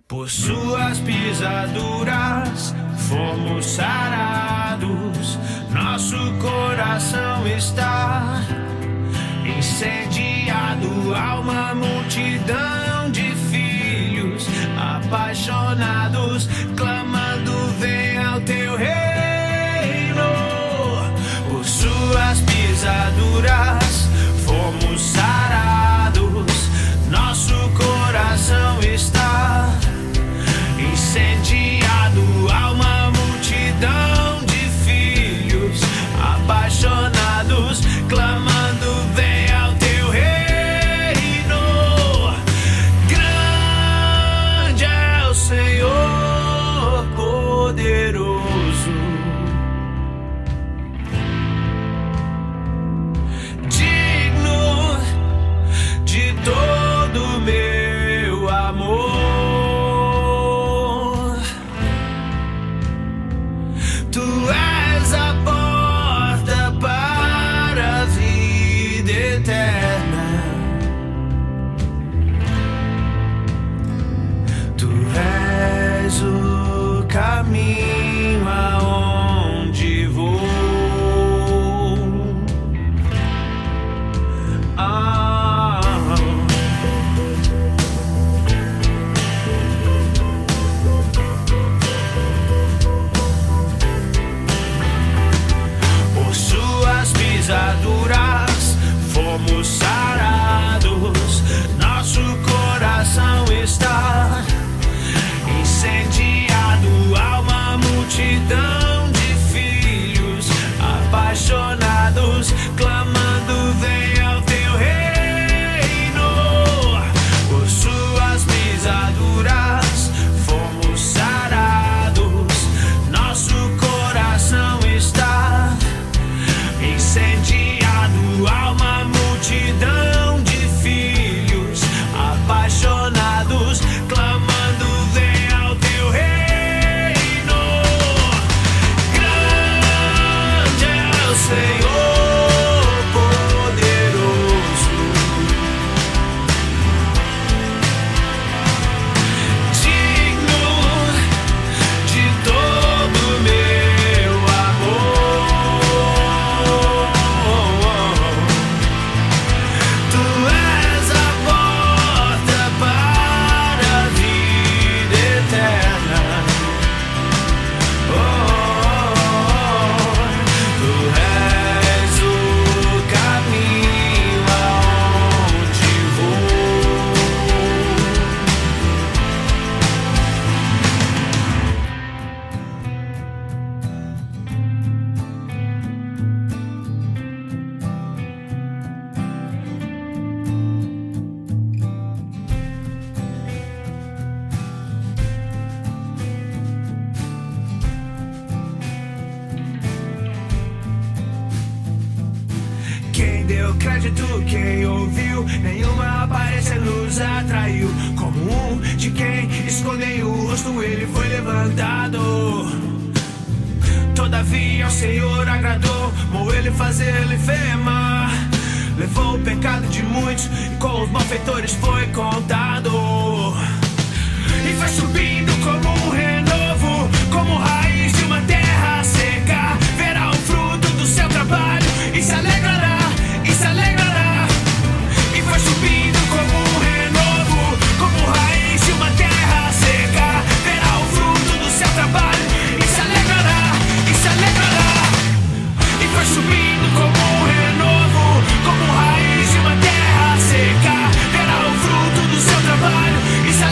Por suas pisaduras fomos sarados, nosso coração está incendiado. Há uma multidão de filhos apaixonados, clamando: vem ao teu reino. Por suas pisaduras fomos sarados, nosso coração está incendiado. Há uma multidão de filhos apaixonados, clamando: vem ao teu reino. Grande é o Senhor poderoso, digno de todo meu amor. Tu és a porta para a vida eterna. Tu és o caminho aonde vou. Por suas pisaduras fomos sarados, nosso coração está incendiado. Há uma multidão de filhos apaixonados, clamando: vem ao teu reino. Por suas pisaduras fomos sarados, nosso coração está incendiado. Há uma multidão de filhos apaixonados, clamando: vem ao teu reino. Grande é o Senhor poderoso, digno de todo meu amor. Tu és a porta para a vida eterna. Tu és o caminho aonde vou. Quem deu crédito, quem ouviu, nenhuma aparência nos atraiu. Como um de quem escondem o rosto, ele foi levantado. Todavia o Senhor agradou, mandou ele fazer enfermar. Levou o pecado de muitos e com os malfeitores foi contado. E foi subindo como um renovo, como raiz de uma terra seca. Verá o fruto do seu trabalho e se alegrará, e se alegrará. E foi subindo como um renovo, como raiz de uma terra seca. Verá o fruto do seu trabalho e se alegrará, e se alegrará. E foi subindo como um renovo, como raiz de uma terra seca. Verá o fruto do seu trabalho e se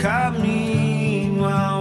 caminho ao